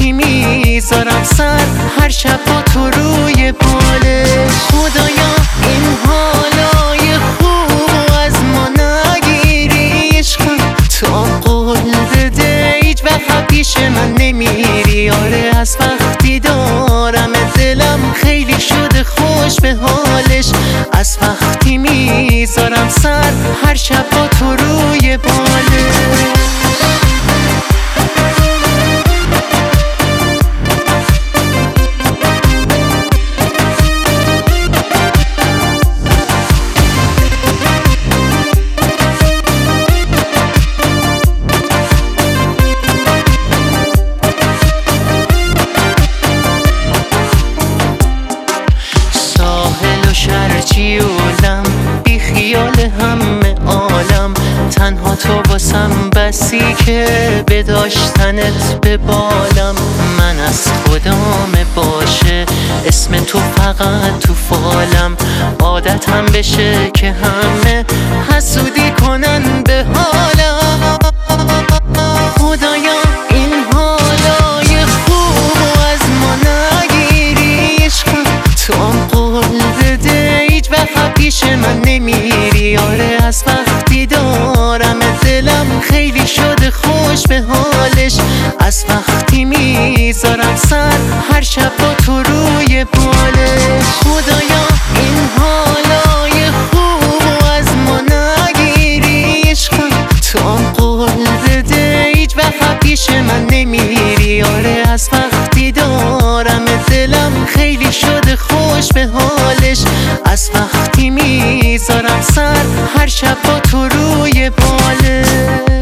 وقتی میذارم سر هر شب با تو روی بالش. خدایا این حالای خوب از ما نگیری عشقم، تو قول بده هیچ وقت پیش من نمیری. آره از وقتی دارم دلم خیلی شده خوش به حالش، از وقتی میذارم سر هر شب با تو روی بالش. شرجیولم بی خیال همه عالم، تنها تو واسم بسی که به داشتنت به بالم. من از خدام باشه اسم تو فقط تو فالم، عادتم بشه که همه حسودی کنن به حالم. خدایا این حالای خوب از ما نگیری عشقم، تو قول بده هیچ وقت پیش من نمیری. آره از وقتی دارم دلم خیلی شده خوش به حالش، از وقتی میذارم سر هر شب با تو روی بالش. خدایا این حالای خوب از ما نگیری عشقم، تو قول بده هیچ وقت پیش من نمیری. آره از وقتی دارم دلم خیلی شده خوش به حالش، از وقتی میذارم سر هر شب با تو روی بالش.